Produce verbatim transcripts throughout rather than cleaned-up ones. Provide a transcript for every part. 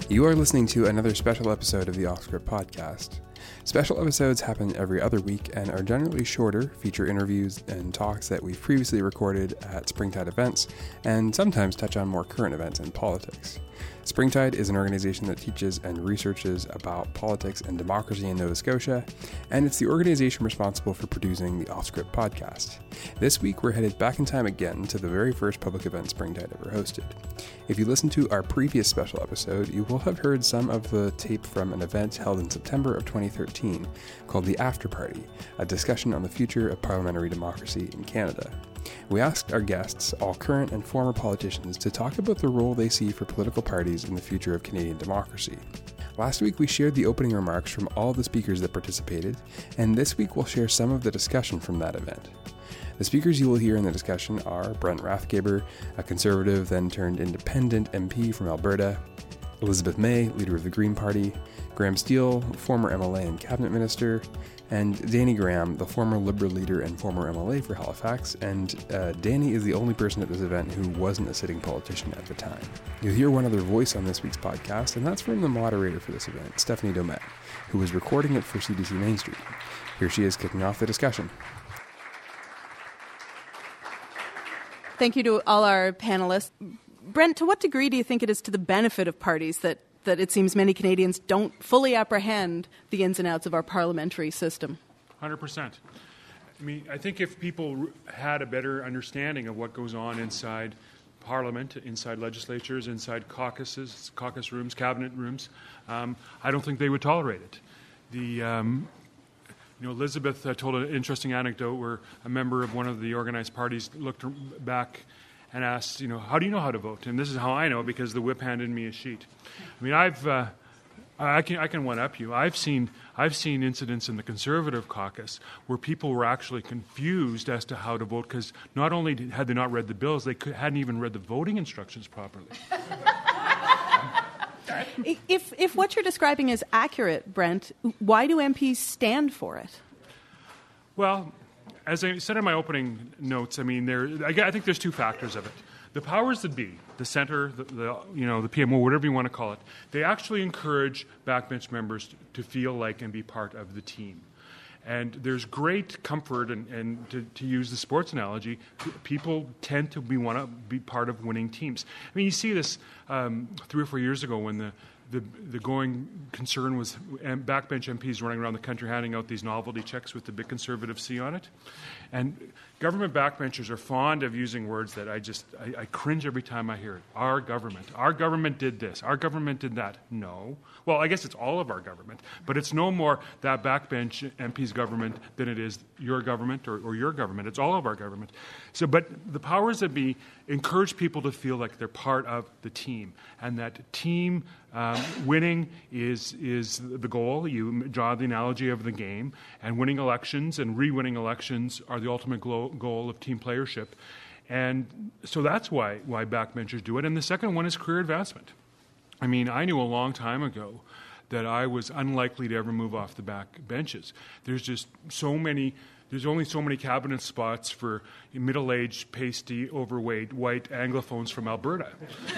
You are listening to another special episode of the Offscript podcast. Special episodes happen every other week and are generally shorter, feature interviews and talks that we've previously recorded at Springtide events, and sometimes touch on more current events and politics. Springtide is an organization that teaches and researches about politics and democracy in Nova Scotia, and it's the organization responsible for producing the Offscript podcast. This week, we're headed back in time again to the very first public event Springtide ever hosted. If you listened to our previous special episode, you will have heard some of the tape from an event held in September of twenty thirteen called the After Party, a discussion on the future of parliamentary democracy in Canada. We asked our guests, all current and former politicians, to talk about the role they see for political parties in the future of Canadian democracy. Last week we shared the opening remarks from all the speakers that participated, and this week we'll share some of the discussion from that event. The speakers you will hear in the discussion are Brent Rathgeber, a Conservative then turned Independent M P from Alberta, Elizabeth May, leader of the Green Party, Graham Steele, former M L A and Cabinet Minister, and Danny Graham, the former Liberal leader and former M L A for Halifax, and uh, Danny is the only person at this event who wasn't a sitting politician at the time. You'll hear one other voice on this week's podcast, and that's from the moderator for this event, Stephanie Domet, who was recording it for C D C Main Street. Here she is kicking off the discussion. Thank you to all our panelists. Brent, to what degree do you think it is to the benefit of parties that, that it seems many Canadians don't fully apprehend the ins and outs of our parliamentary system? one hundred percent. I mean, I think if people had a better understanding of what goes on inside Parliament, inside legislatures, inside caucuses, caucus rooms, cabinet rooms, um, I don't think they would tolerate it. The... Um, You know, Elizabeth uh, told an interesting anecdote where a member of one of the organized parties looked back and asked, you know, how do you know how to vote? And this is how I know, because the whip handed me a sheet. I mean, I've, uh, I can, I can one up you. I've seen, I've seen incidents in the Conservative caucus where people were actually confused as to how to vote because not only had they not read the bills, they could, hadn't even read the voting instructions properly. If if what you're describing is accurate, Brent, why do M Ps stand for it? Well, as I said in my opening notes, I mean, there. I think there's two factors of it. The powers that be, the centre, the, the you know, the P M O, whatever you want to call it, they actually encourage backbench members to, to feel like and be part of the team. And there's great comfort, and, and to, to use the sports analogy, people tend to be want to be part of winning teams. I mean, you see this um, three or four years ago when the, the the going concern was backbench M Ps running around the country handing out these novelty checks with the big Conservative C on it. And government backbenchers are fond of using words that I just, I, I cringe every time I hear it. Our government. Our government did this. Our government did that. No. Well, I guess it's all of our government, but it's no more that backbench M P's government than it is your government or, or your government. It's all of our government. So, but the powers that be encourage people to feel like they're part of the team, and that team um, winning is is the goal. You draw the analogy of the game, and winning elections and re-winning elections are the ultimate goal, goal of team playership. And so that's why why backbenchers do it. And the second one is career advancement. I mean, I knew a long time ago that I was unlikely to ever move off the back benches. There's just so many, there's only so many cabinet spots for middle-aged, pasty, overweight, white Anglophones from Alberta.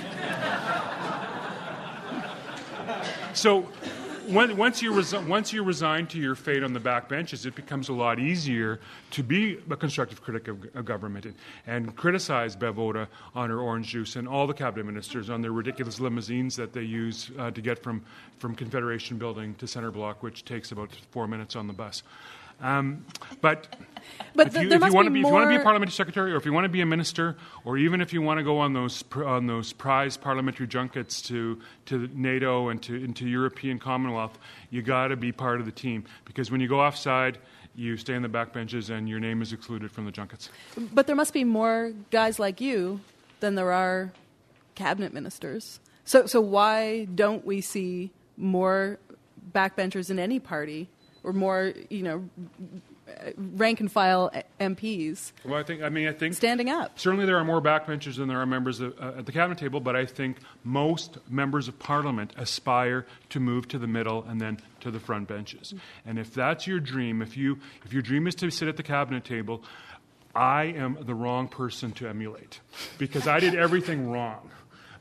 So when, once, you resi- once you resign to your fate on the back benches, it becomes a lot easier to be a constructive critic of, of government and, and criticize Bev Oda on her orange juice and all the cabinet ministers on their ridiculous limousines that they use uh, to get from, from Confederation Building to Centre Block, which takes about four minutes on the bus. Um, but but if th- you, there if must you want to be be, more... if you want to be a parliamentary secretary, or if you want to be a minister, or even if you want to go on those on those prize parliamentary junkets to to NATO and to into European Commonwealth, you got to be part of the team, because when you go offside, you stay in the back benches and your name is excluded from the junkets. But there must be more guys like you than there are cabinet ministers. So so why don't we see more backbenchers in any party? Or more, you know, rank and file M Ps. Well, I think. I mean, I think standing up. Certainly, there are more backbenchers than there are members of, uh, at the cabinet table. But I think most members of Parliament aspire to move to the middle and then to the front benches. Mm-hmm. And if that's your dream, if you if your dream is to sit at the cabinet table, I am the wrong person to emulate, because I did everything wrong.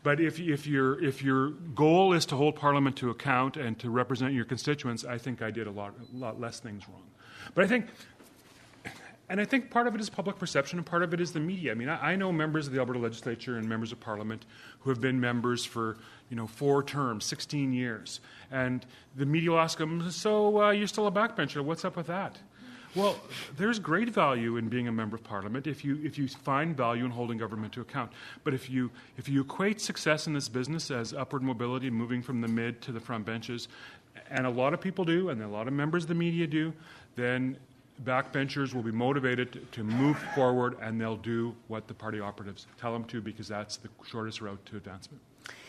But if, if, your, if your goal is to hold Parliament to account and to represent your constituents, I think I did a lot, a lot less things wrong. But I think, and I think part of it is public perception and part of it is the media. I mean, I, I know members of the Alberta Legislature and members of Parliament who have been members for, you know, four terms, sixteen years. And the media will ask them, so uh, you're still a backbencher, what's up with that? Well, there's great value in being a member of Parliament if you if you find value in holding government to account. But if you if you equate success in this business as upward mobility, moving from the mid to the front benches, and a lot of people do, and a lot of members of the media do, then backbenchers will be motivated to, to move forward, and they'll do what the party operatives tell them to, because that's the shortest route to advancement.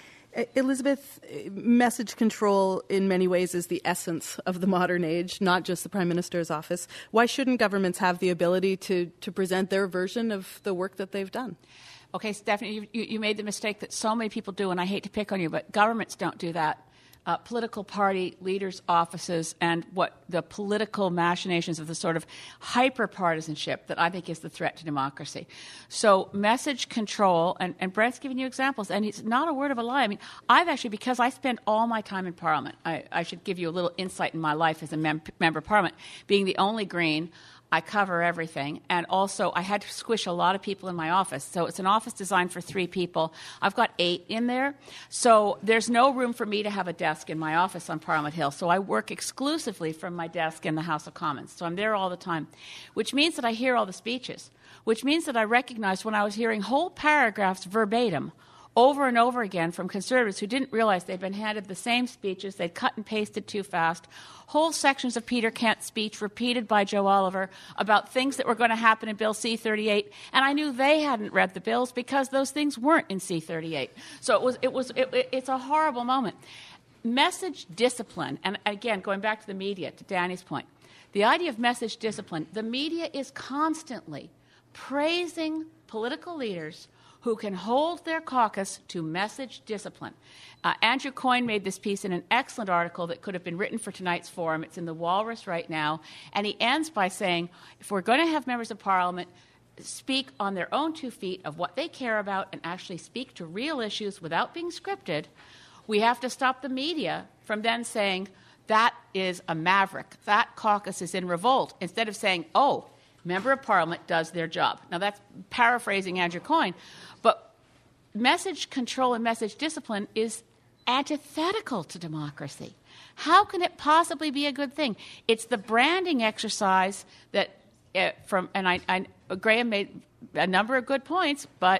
Elizabeth, message control in many ways is the essence of the modern age, not just the Prime Minister's office. Why shouldn't governments have the ability to, to present their version of the work that they've done? Okay, Stephanie, you, you made the mistake that so many people do, and I hate to pick on you, but governments don't do that. Uh, political party leaders' offices and what the political machinations of the sort of hyper-partisanship that I think is the threat to democracy. So message control, and, and Brett's giving you examples, and it's not a word of a lie. I mean, I've actually, because I spend all my time in Parliament, I, I should give you a little insight in my life as a mem- member of Parliament. Being the only Green, I cover everything, and also I had to squish a lot of people in my office. So it's an office designed for three people. I've got eight in there, so there's no room for me to have a desk in my office on Parliament Hill. So I work exclusively from my desk in the House of Commons. So I'm there all the time, which means that I hear all the speeches, which means that I recognized when I was hearing whole paragraphs verbatim over and over again from Conservatives who didn't realize they'd been handed the same speeches, they'd cut and pasted too fast, whole sections of Peter Kent's speech repeated by Joe Oliver about things that were going to happen in Bill C thirty-eight, and I knew they hadn't read the bills because those things weren't in C thirty-eight. So it was, it was, it, it, it's a horrible moment. Message discipline, and again, going back to the media, to Danny's point, the idea of message discipline, the media is constantly praising political leaders who can hold their caucus to message discipline. Uh, Andrew Coyne made this piece in an excellent article that could have been written for tonight's forum. It's in the Walrus right now. And he ends by saying, if we're going to have members of Parliament speak on their own two feet of what they care about and actually speak to real issues without being scripted, we have to stop the media from then saying, that is a maverick. That caucus is in revolt. Instead of saying, oh, member of Parliament does their job. Now, that's paraphrasing Andrew Coyne, but message control and message discipline is antithetical to democracy. How can it possibly be a good thing? It's the branding exercise that, uh, from, and I, I, Graham made a number of good points, but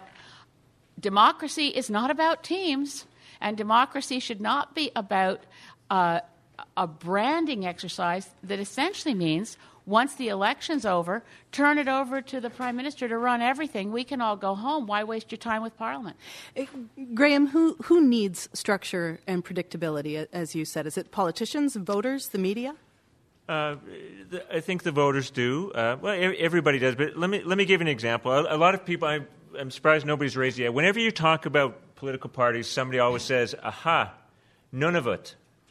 democracy is not about teams, and democracy should not be about uh, a branding exercise that essentially means once the election's over, turn it over to the Prime Minister to run everything. We can all go home. Why waste your time with Parliament? Uh, Graham, who, who needs structure and predictability, as you said? Is it politicians, voters, the media? Uh, the, I think the voters do. Uh, well, everybody does. But let me let me give an example. A, a lot of people, I'm, I'm surprised nobody's raised it yet. Whenever you talk about political parties, somebody always says, aha, Nunavut.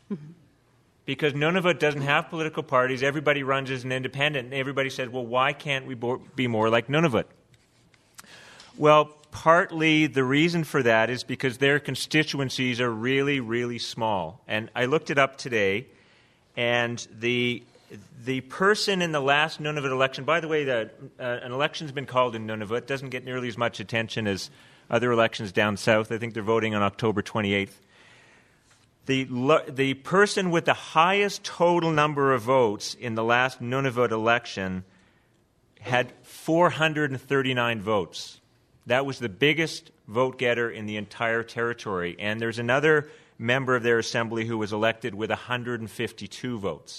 Because Nunavut doesn't have political parties. Everybody runs as an independent. And everybody says, well, why can't we bo- be more like Nunavut? Well, partly the reason for that is because their constituencies are really, really small. And I looked it up today, and the the person in the last Nunavut election, by the way, the, uh, an election's been called in Nunavut. It doesn't get nearly as much attention as other elections down south. I think they're voting on October twenty-eighth. The, the person with the highest total number of votes in the last Nunavut election had four hundred thirty-nine votes. That was the biggest vote getter in the entire territory. And there's another member of their assembly who was elected with one hundred fifty-two votes.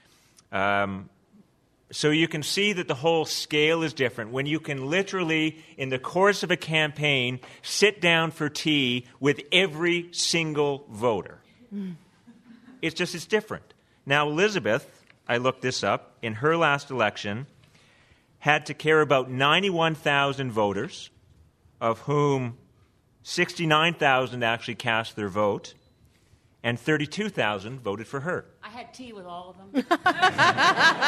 Um, so you can see that the whole scale is different. When you can literally, in the course of a campaign, sit down for tea with every single voter. Mm. It's just, it's different. Now, Elizabeth, I looked this up, in her last election, had to care about ninety-one thousand voters, of whom sixty-nine thousand actually cast their vote, and thirty-two thousand voted for her. I had tea with all of them.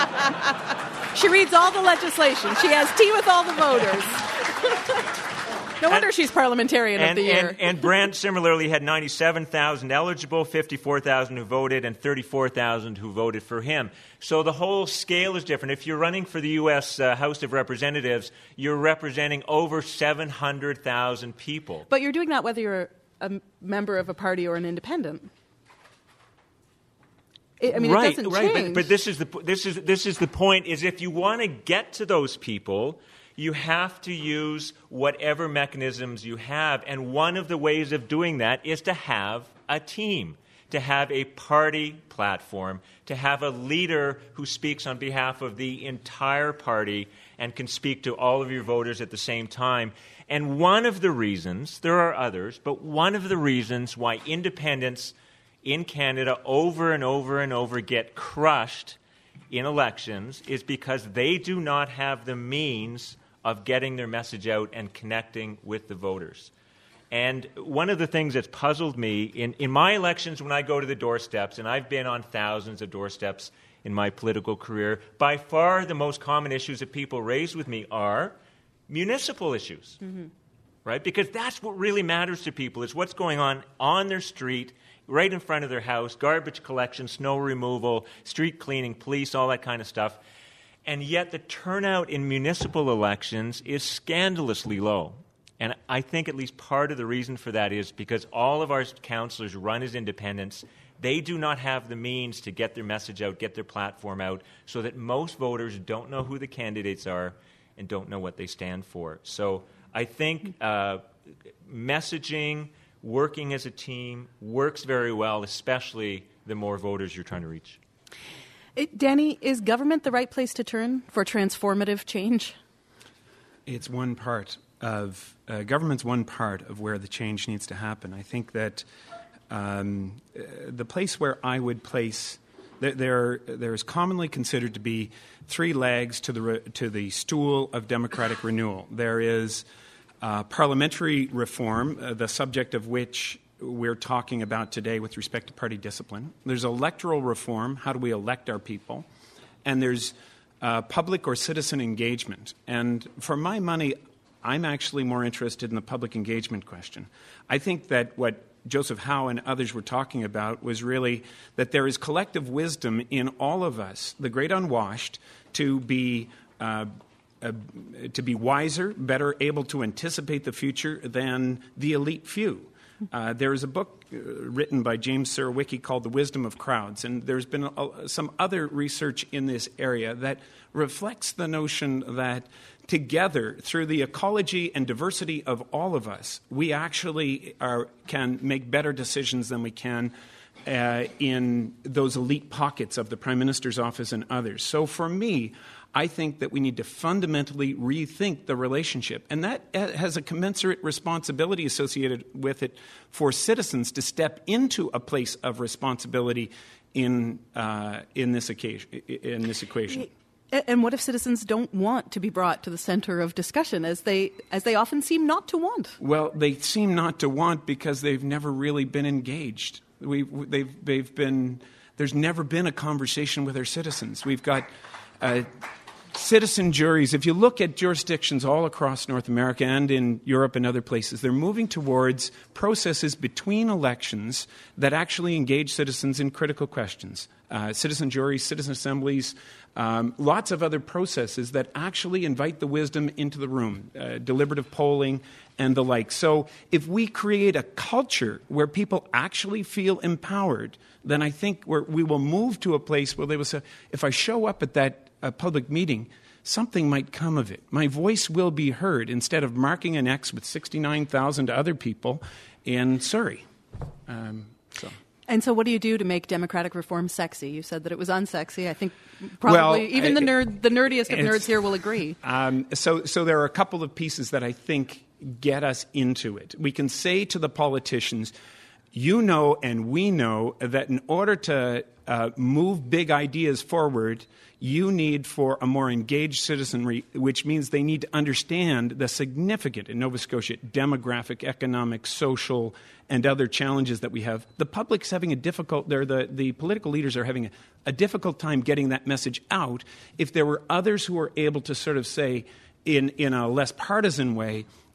She reads all the legislation. She has tea with all the voters. No wonder and, she's parliamentarian and, of the year. And, and Brandt similarly had ninety-seven thousand eligible, fifty-four thousand who voted, and thirty-four thousand who voted for him. So the whole scale is different. If you're running for the U S Uh, House of Representatives, you're representing over seven hundred thousand people. But you're doing that whether you're a member of a party or an independent. I mean, right, it doesn't right. change. But, but this is the this is this is the point. Is if you want to get to those people, you have to use whatever mechanisms you have, and one of the ways of doing that is to have a team, to have a party platform, to have a leader who speaks on behalf of the entire party and can speak to all of your voters at the same time. And one of the reasons, there are others, but one of the reasons why independents in Canada over and over and over get crushed in elections is because they do not have the means of getting their message out and connecting with the voters. And one of the things that's puzzled me in, in my elections when I go to the doorsteps, and I've been on thousands of doorsteps in my political career, by far the most common issues that people raise with me are municipal issues, mm-hmm. right? Because that's what really matters to people, is what's going on on their street, right in front of their house, garbage collection, snow removal, street cleaning, police, all that kind of stuff. And yet the turnout in municipal elections is scandalously low. And I think at least part of the reason for that is because all of our councillors run as independents. They do not have the means to get their message out, get their platform out, so that most voters don't know who the candidates are and don't know what they stand for. So I think uh, messaging, working as a team works very well, especially the more voters you're trying to reach. It, Danny, is government the right place to turn for transformative change? It's one part of uh, government's one part of where the change needs to happen. I think that um, uh, the place where I would place there, there there is commonly considered to be three legs to the re, to the stool of democratic renewal. There is uh, parliamentary reform, uh, the subject of which we're talking about today with respect to party discipline. There's electoral reform. How do we elect our people? And there's uh, public or citizen engagement. And for my money, I'm actually more interested in the public engagement question. I think that what Joseph Howe and others were talking about was really that there is collective wisdom in all of us, the great unwashed, to be uh, uh, to be wiser, better able to anticipate the future than the elite few. Uh, there is a book uh, written by James Surowiecki called The Wisdom of Crowds, and there's been a, some other research in this area that reflects the notion that together, through the ecology and diversity of all of us, we actually are, can make better decisions than we can uh, in those elite pockets of the Prime Minister's office and others. So for me, I think that we need to fundamentally rethink the relationship. And that has a commensurate responsibility associated with it for citizens to step into a place of responsibility in uh, in this occasion, in this equation. And what if citizens don't want to be brought to the center of discussion, as they as they often seem not to want? Well, they seem not to want because they've never really been engaged. We they've they've been there's never been a conversation with our citizens. We've got uh, citizen juries. If you look at jurisdictions all across North America and in Europe and other places, they're moving towards processes between elections that actually engage citizens in critical questions. Uh, citizen juries, citizen assemblies, um, lots of other processes that actually invite the wisdom into the room, uh, deliberative polling and the like. So if we create a culture where people actually feel empowered, then I think we're, we will move to a place where they will say, if I show up at that uh, public meeting, something might come of it. My voice will be heard instead of marking an X with sixty-nine thousand other people in Surrey. Um, so. And so what do you do to make democratic reform sexy? You said that it was unsexy. I think probably well, even the nerd, the nerdiest of nerds here will agree. Um, so, so there are a couple of pieces that I think get us into it. We can say to the politicians, you know and we know that in order to uh, move big ideas forward, you need for a more engaged citizenry, which means they need to understand the significant, in Nova Scotia, demographic, economic, social, and other challenges that we have. The public's having a difficult, the, the political leaders are having a, a difficult time getting that message out. If there were others who were able to sort of say, in, in a less partisan way,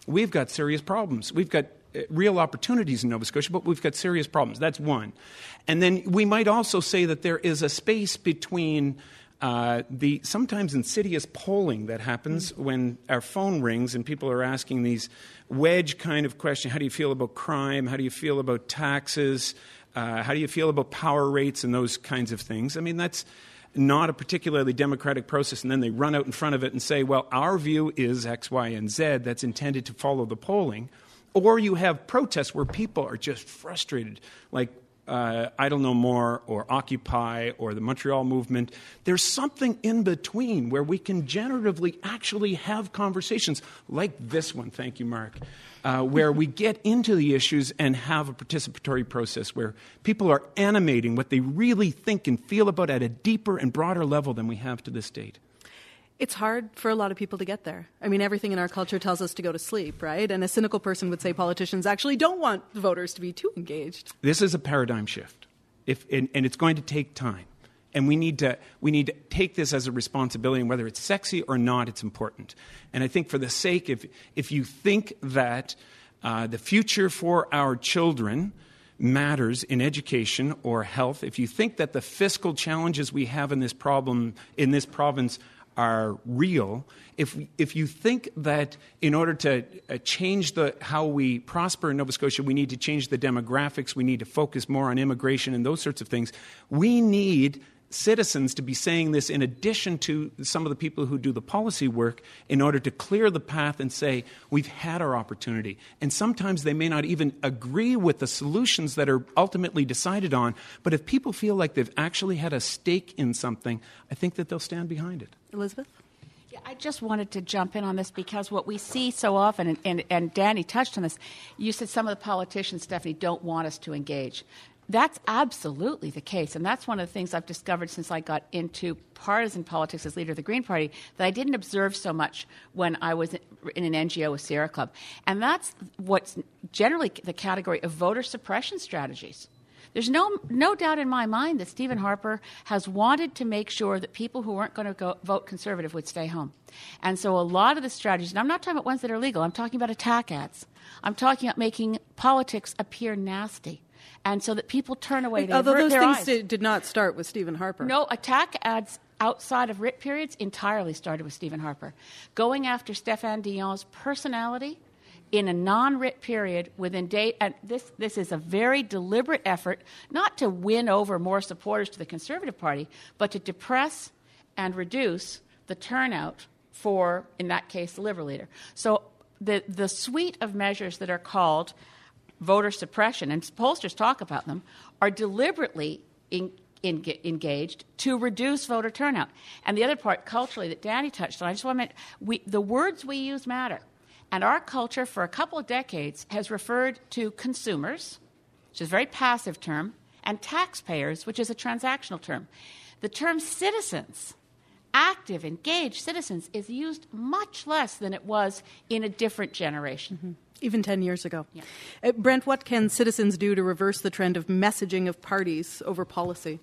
we've got serious problems. We've got uh, real opportunities in Nova Scotia, but we've got serious problems. That's one. And then we might also say that there is a space between uh, the sometimes insidious polling that happens mm. when our phone rings and people are asking these wedge kind of questions. How do you feel about crime? How do you feel about taxes? Uh, how do you feel about power rates and those kinds of things? I mean, that's not a particularly democratic process, and then they run out in front of it and say, well, our view is X, Y, and Z that's intended to follow the polling. Or you have protests where people are just frustrated, like uh, Idle No More or Occupy or the Montreal movement. There's something in between where we can generatively actually have conversations like this one, thank you, Mark, uh, where we get into the issues and have a participatory process where people are animating what they really think and feel about at a deeper and broader level than we have to this date. It's hard for a lot of people to get there. I mean, everything in our culture tells us to go to sleep, right? And a cynical person would say politicians actually don't want voters to be too engaged. This is a paradigm shift, if, and, and it's going to take time. And we need to we need to take this as a responsibility, and whether it's sexy or not, it's important. And I think for the sake, if, if you think that uh, the future for our children matters in education or health, if you think that the fiscal challenges we have in this problem in this province are real, if if you think that in order to uh, change the how we prosper in Nova Scotia, we need to change the demographics, we need to focus more on immigration and those sorts of things, we need citizens to be saying this in addition to some of the people who do the policy work in order to clear the path and say, we've had our opportunity. And sometimes they may not even agree with the solutions that are ultimately decided on, but if people feel like they've actually had a stake in something, I think that they'll stand behind it. Elizabeth? Yeah, I just wanted to jump in on this because what we see so often, and, and, and Danny touched on this, you said some of the politicians, Stephanie, don't want us to engage. That's absolutely the case, and that's one of the things I've discovered since I got into partisan politics as leader of the Green Party that I didn't observe so much when I was in an N G O with Sierra Club. And that's what's generally the category of voter suppression strategies. There's no no doubt in my mind that Stephen Harper has wanted to make sure that people who weren't going to go vote Conservative would stay home. And so a lot of the strategies, and I'm not talking about ones that are legal, I'm talking about attack ads. I'm talking about making politics appear nasty. And so that people turn away. They Although those their things eyes. did, did not start with Stephen Harper. No, attack ads outside of writ periods entirely started with Stephen Harper. Going after Stéphane Dion's personality in a non-writ period within date, and this, this is a very deliberate effort not to win over more supporters to the Conservative Party, but to depress and reduce the turnout for, in that case, the Liberal leader. So the, the suite of measures that are called voter suppression, and pollsters talk about them, are deliberately in, in, engaged to reduce voter turnout. And the other part, culturally, that Danny touched on, I just want to mention, we, the words we use matter. And our culture, for a couple of decades, has referred to consumers, which is a very passive term, and taxpayers, which is a transactional term. The term citizens, active, engaged citizens, is used much less than it was in a different generation. Mm-hmm. Even ten years ago. Yeah. Uh, Brent, what can citizens do to reverse the trend of messaging of parties over policy?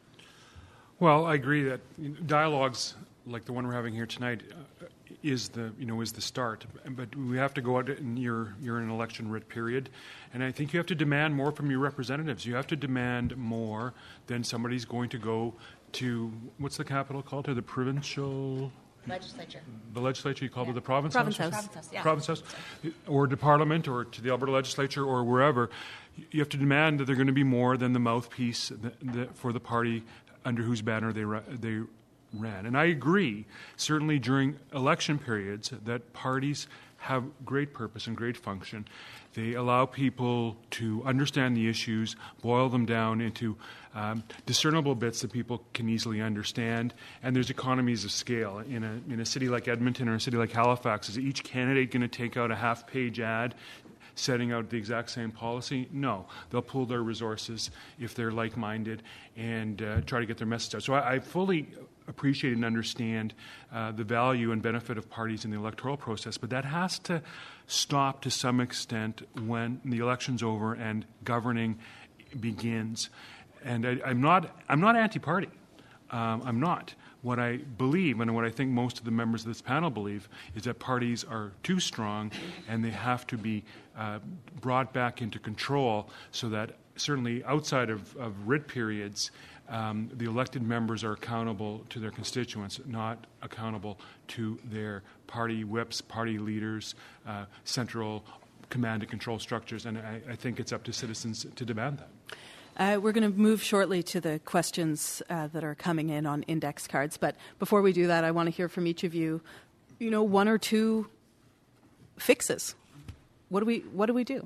Well, I agree that dialogues like the one we're having here tonight uh, is the you know is the start. But we have to go out and you're you're in an election writ period, and I think you have to demand more from your representatives. You have to demand more than somebody's going to go to what's the capital called to the provincial. Legislature. The legislature, you call Yeah. it the province Province house? House. Province House, yeah. Province House, or to Parliament, or to the Alberta legislature, or wherever. You have to demand that they're going to be more than the mouthpiece that, that, for the party under whose banner they, ra- they ran. And I agree, certainly during election periods, that parties have great purpose and great function. They allow people to understand the issues, boil them down into um, discernible bits that people can easily understand, and there's economies of scale. In a, in a city like Edmonton or a city like Halifax, is each candidate going to take out a half-page ad setting out the exact same policy? No. They'll pool their resources if they're like-minded and uh, try to get their message out. So I, I fully appreciate and understand uh, the value and benefit of parties in the electoral process, but that has to stop to some extent when the election's over and governing begins. And I, I'm not I'm not anti-party. Um, I'm not. What I believe, and what I think most of the members of this panel believe, is that parties are too strong and they have to be uh, brought back into control so that certainly outside of, of writ periods, um, the elected members are accountable to their constituents, not accountable to their party whips, party leaders, uh, central command and control structures, and I, I think it's up to citizens to demand that. Uh, we're going to move shortly to the questions uh, that are coming in on index cards. But before we do that, I want to hear from each of you, you know, one or two fixes. What do we, what do we do?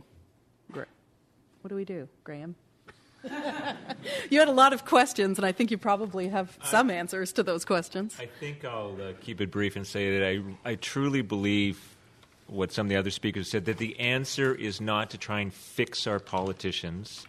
What do we do, Graham? You had a lot of questions, and I think you probably have some I, answers to those questions. I think I'll uh, keep it brief and say that I, I truly believe what some of the other speakers said, that the answer is not to try and fix our politicians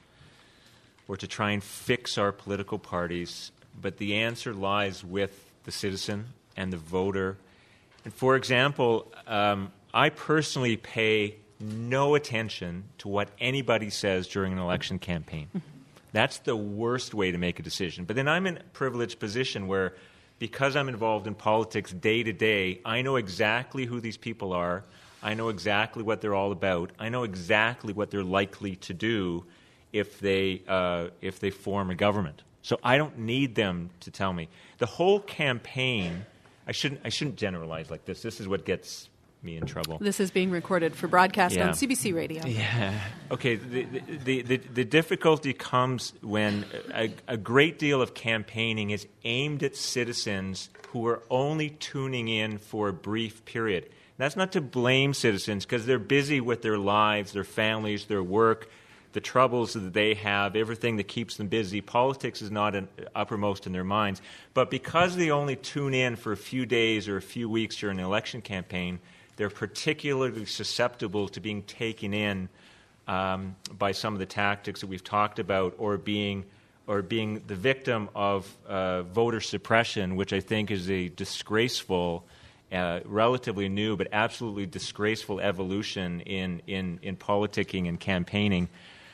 or to try and fix our political parties, but the answer lies with the citizen and the voter. And for example, um, I personally pay no attention to what anybody says during an election campaign. That's the worst way to make a decision. But then I'm in a privileged position where, because I'm involved in politics day to day, I know exactly who these people are. I know exactly what they're all about. I know exactly what they're likely to do if they uh, if they form a government. So I don't need them to tell me. The whole campaign, I shouldn't I shouldn't generalize like this. This is what gets me in trouble. This is being recorded for broadcast yeah. on C B C Radio. Yeah. Okay. The the, the, the difficulty comes when a, a great deal of campaigning is aimed at citizens who are only tuning in for a brief period. That's not to blame citizens, because they're busy with their lives, their families, their work, the troubles that they have, everything that keeps them busy. Politics is not an uppermost in their minds. But because they only tune in for a few days or a few weeks during an election campaign, they're particularly susceptible to being taken in um, by some of the tactics that we've talked about, or being or being the victim of uh, voter suppression, which I think is a disgraceful, uh, relatively new, but absolutely disgraceful evolution in, in, in politicking and campaigning.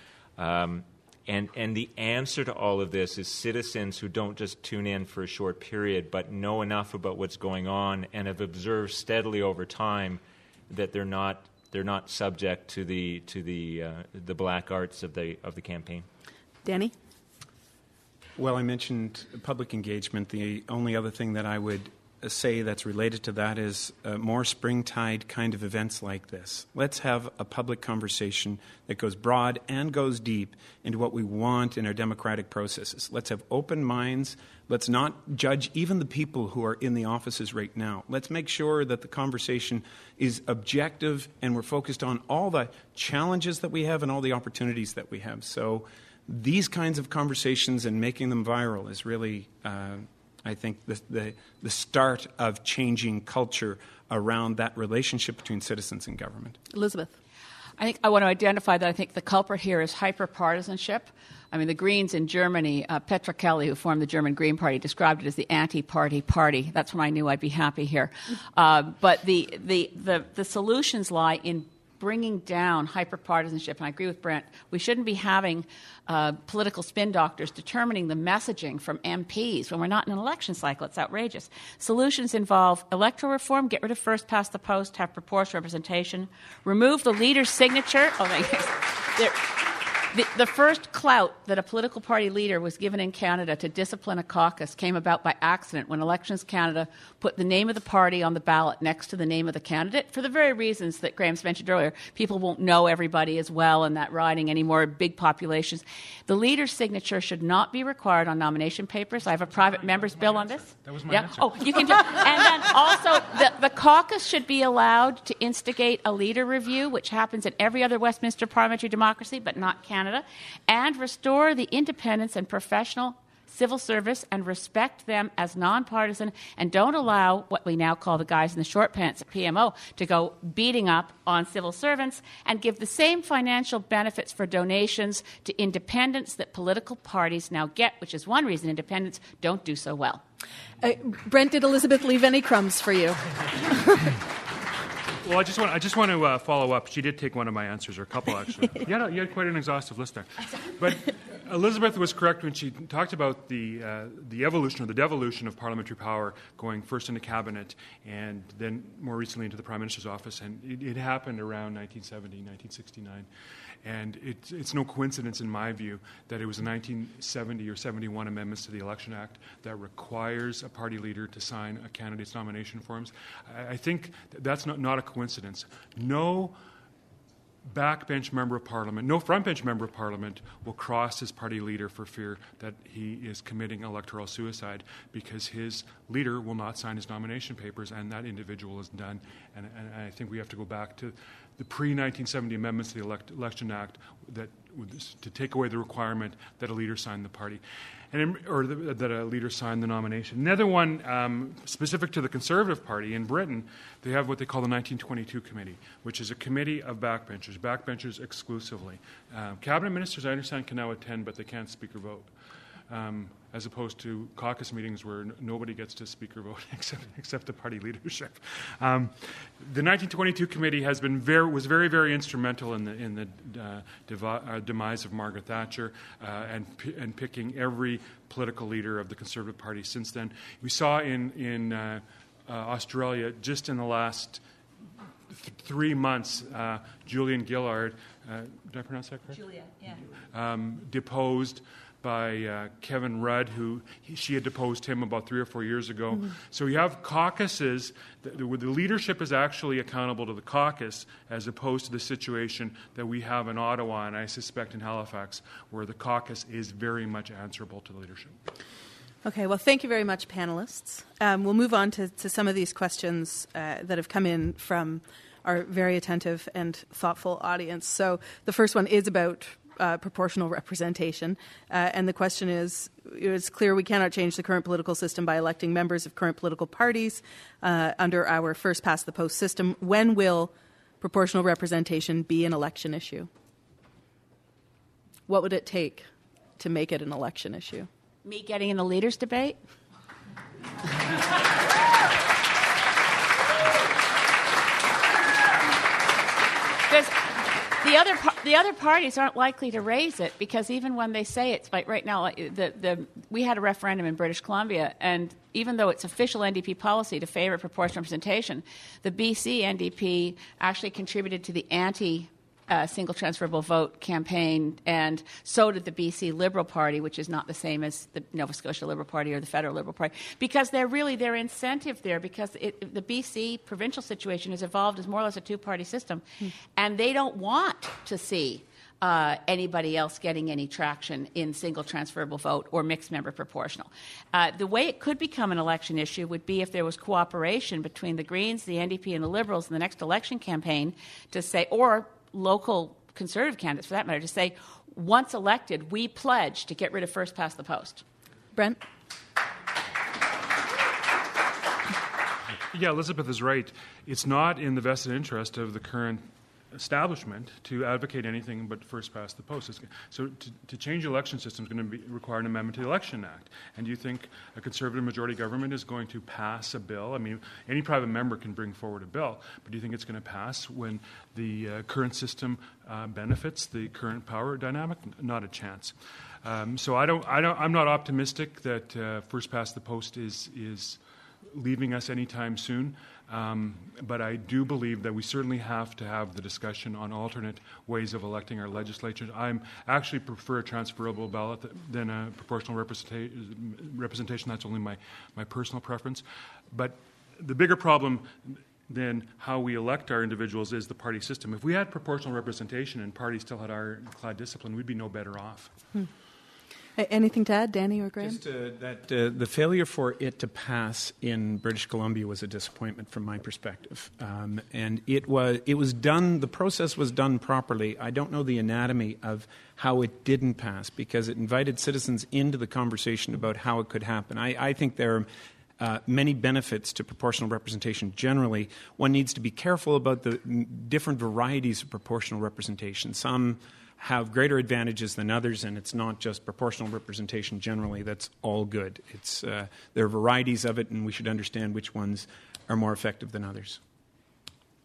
Um, and, and the answer to all of this is citizens who don't just tune in for a short period, but know enough about what's going on and have observed steadily over time that they're not they're not subject to the to the uh, the black arts of the of the campaign. Danny? Well, I mentioned public engagement. The only other thing that I would say that's related to that is uh, more springtide kind of events like this. Let's have a public conversation that goes broad and goes deep into what we want in our democratic processes. Let's have open minds. Let's not judge even the people who are in the offices right now. Let's make sure that the conversation is objective and we're focused on all the challenges that we have and all the opportunities that we have. So these kinds of conversations and making them viral is really uh, I think the, the the start of changing culture around that relationship between citizens and government. Elizabeth? I think I want to identify that I think the culprit here is hyper-partisanship. I mean, the Greens in Germany, uh, Petra Kelly, who formed the German Green Party, described it as the anti-party party. That's when I knew I'd be happy here. Uh, but the, the, the, the solutions lie in bringing down hyper-partisanship. And I agree with Brent. We shouldn't be having uh, political spin doctors determining the messaging from M Ps when we're not in an election cycle. It's outrageous. Solutions involve electoral reform, get rid of first past the post, have proportional representation, remove the leader's signature. Oh, my The, the first clout that a political party leader was given in Canada to discipline a caucus came about by accident when Elections Canada put the name of the party on the ballot next to the name of the candidate for the very reasons that Graham's mentioned earlier. People won't know everybody as well in that riding anymore, big populations. The leader's signature should not be required on nomination papers. I have a private member's bill on this. That was my yeah. answer. Oh, you can do And then also, the, the caucus should be allowed to instigate a leader review, which happens in every other Westminster parliamentary democracy, but not Canada. Canada, and restore the independence and professional civil service and respect them as nonpartisan, and don't allow what we now call the guys in the short pants at P M O to go beating up on civil servants, and give the same financial benefits for donations to independents that political parties now get, which is one reason independents don't do so well. Uh, Brent, did Elizabeth leave any crumbs for you? Well, I just want I just want to uh, follow up. She did take one of my answers, or a couple actually. yeah, no, you had quite an exhaustive list there. But Elizabeth was correct when she talked about the uh, the evolution or the devolution of parliamentary power, going first into cabinet and then more recently into the Prime Minister's office. And it, it happened around nineteen seventy, nineteen sixty-nine. And it, it's no coincidence, in my view, that it was the nineteen seventy or seventy-one amendments to the Election Act that requires a party leader to sign a candidate's nomination forms. I, I think that's not, not a coincidence. No backbench member of Parliament, no frontbench member of Parliament will cross his party leader for fear that he is committing electoral suicide, because his leader will not sign his nomination papers, and that individual is done. And, and I think we have to go back to the pre nineteen seventy amendments to the Elect- Election Act that to take away the requirement that a leader sign the party, and or the, that a leader sign the nomination. Another one um, specific to the Conservative Party in Britain, they have what they call the nineteen twenty-two Committee, which is a committee of backbenchers, backbenchers exclusively. Um, cabinet ministers, I understand, can now attend, but they can't speak or vote. Um, as opposed to caucus meetings where n- nobody gets to speak or vote except except the party leadership. Um, the nineteen twenty-two committee has been very was very very instrumental in the in the uh, devi- uh, demise of Margaret Thatcher uh, and p- and picking every political leader of the Conservative Party since then. We saw in in uh, uh, Australia just in the last th- three months, uh, Julian Gillard, uh, did I pronounce that correct? Julia, yeah. Um, deposed by uh, Kevin Rudd, who he, she had deposed him about three or four years ago. Mm-hmm. So you have caucuses that, where the leadership is actually accountable to the caucus, as opposed to the situation that we have in Ottawa, and I suspect in Halifax, where the caucus is very much answerable to the leadership. Okay, well, thank you very much, panelists. Um, we'll move on to, to some of these questions uh, that have come in from our very attentive and thoughtful audience. So the first one is about Uh, proportional representation. Uh, and the question is, it's clear we cannot change the current political system by electing members of current political parties uh, under our first-past-the-post system. When will proportional representation be an election issue? What would it take to make it an election issue? Me getting in the leaders' debate? There's The other the other parties aren't likely to raise it, because even when they say it's like right now, like the the we had a referendum in British Columbia, and even though it's official N D P policy to favor proportional representation, the B C N D P actually contributed to the anti uh, single transferable vote campaign, and so did the B C Liberal Party, which is not the same as the Nova Scotia Liberal Party or the Federal Liberal Party, because they're really their incentive there, because it, the B C provincial situation has evolved as more or less a two-party system, hmm. and they don't want to see uh, anybody else getting any traction in single transferable vote or mixed member proportional. Uh, the way it could become an election issue would be if there was cooperation between the Greens, the N D P, and the Liberals in the next election campaign to say, or local Conservative candidates for that matter, to say, once elected, we pledge to get rid of first past the post. Brent? Yeah, Elizabeth is right. It's not in the vested interest of the current establishment to advocate anything but first past the post. So to, to change the election system is going to be, require an amendment to the Election Act. And do you think a Conservative majority government is going to pass a bill? I mean, any private member can bring forward a bill, but do you think it's going to pass when the uh, current system uh, benefits the current power dynamic? Not a chance. Um, so I don't, I don't, I'm not optimistic that uh, first past the post is is leaving us anytime soon. Um, but I do believe that we certainly have to have the discussion on alternate ways of electing our legislatures. I actually prefer a transferable ballot than a proportional representa- representation. That's only my, my personal preference. But the bigger problem than how we elect our individuals is the party system. If we had proportional representation and parties still had ironclad discipline, we'd be no better off. Hmm. Anything to add, Danny or Graham? Just uh, that uh, the failure for it to pass in British Columbia was a disappointment from my perspective. Um, and it was, it was done, the process was done properly. I don't know the anatomy of how it didn't pass, because it invited citizens into the conversation about how it could happen. I, I think there are Uh, many benefits to proportional representation generally. One needs to be careful about the m- different varieties of proportional representation. Some have greater advantages than others, and it's not just proportional representation generally that's all good. It's, uh, there are varieties of it, and we should understand which ones are more effective than others.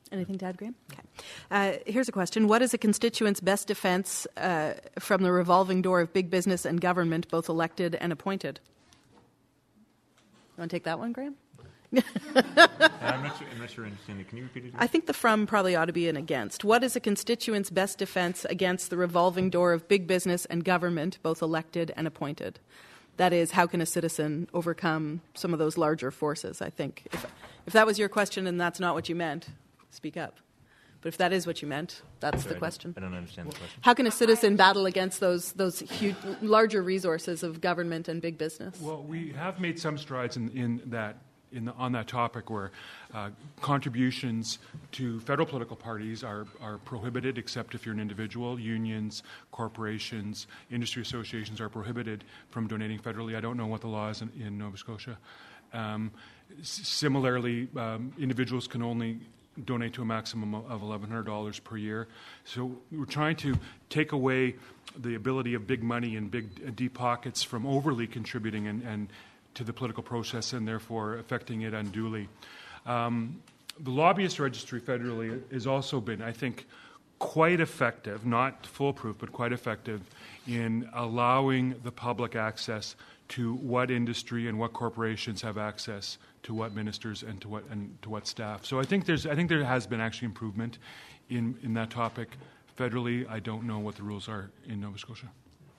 Anything to add, Graham? Okay. Uh, here's a question. What is a constituent's best defense uh, from the revolving door of big business and government, both elected and appointed? You want to take that one, Graham? I'm, not sure, I'm not sure I understand it. Can you repeat it again? I think the from probably ought to be an against. What is a constituent's best defense against the revolving door of big business and government, both elected and appointed? That is, how can a citizen overcome some of those larger forces, I think. If, if that was your question and that's not what you meant, speak up. But if that is what you meant, that's Sorry, the question. I don't, I don't understand the question. How can a citizen battle against those those huge, larger resources of government and big business? Well, we have made some strides in, in that in the, on that topic where uh, contributions to federal political parties are, are prohibited except if you're an individual. Unions, corporations, industry associations are prohibited from donating federally. I don't know what the law is in, in Nova Scotia. Um, s- similarly, um, individuals can only donate to a maximum of eleven hundred dollars per year. So we're trying to take away the ability of big money and big uh, deep pockets from overly contributing and, and to the political process and therefore affecting it unduly. Um, the lobbyist registry federally has also been, I think, quite effective, not foolproof, but quite effective in allowing the public access to what industry and what corporations have access to what ministers and to what and to what staff. So I think there's I think there has been actually improvement in, in that topic. Federally, I don't know what the rules are in Nova Scotia.